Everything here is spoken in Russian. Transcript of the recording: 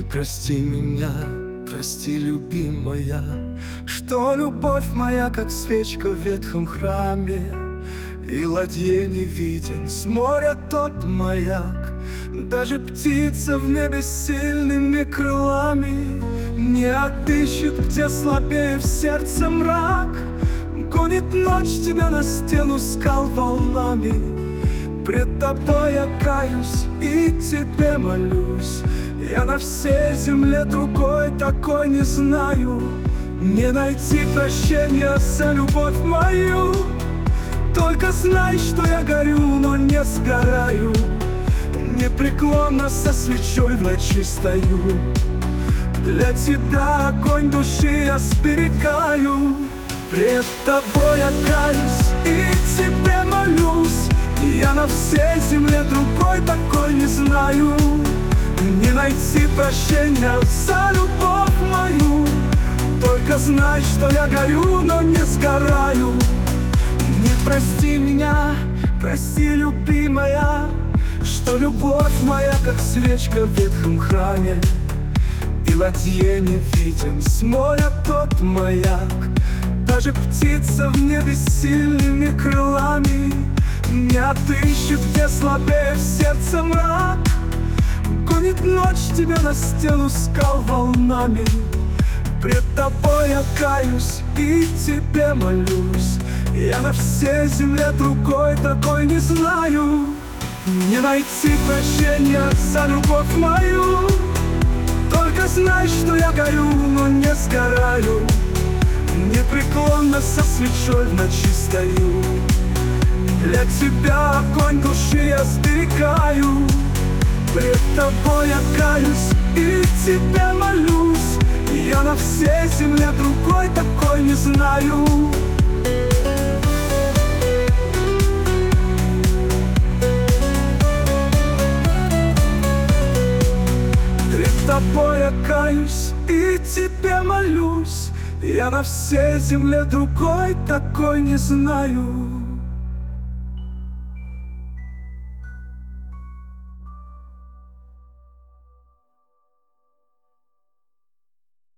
Прости меня, прости, любимая, что любовь моя, как свечка в ветхом храме, и ладье не виден с моря тот маяк. Даже птица в небе с сильными крылами не отыщет, где слабее в сердце мрак. Гонит ночь тебя на стену скал волнами. Пред тобой я каюсь и тебе молюсь. Я на всей земле другой такой не знаю. Не найти прощения за любовь мою. Только знай, что я горю, но не сгораю. Непреклонно со свечой в ночи стою. Для тебя огонь души я сберегаю. Пред тобой я каюсь и тебе молюсь. Я на всей земле другой такой не знаю. Не найти прощения за любовь мою. Только знай, что я горю, но не сгораю. Не прости меня, прости, любимая, что любовь моя, как свечка в ветхом храме, и ладье не виден с моря тот маяк. Даже птица в небе с сильными крылами не отыщет, где слабее в сердце мрак. Гонит ночь тебя на стену скал волнами. Пред тобой я каюсь и тебе молюсь. Я на всей земле другой такой не знаю. Не найти прощения за любовь мою. Только знай, что я горю, но не сгораю. Непреклонно со свечой в ночи стою. Для тебя огонь души я сберегаю. Пред тобой я каюсь и тебе молюсь. Я на всей земле другой такой не знаю. Пред тобой я каюсь и тебе молюсь. Я на всей земле другой такой не знаю.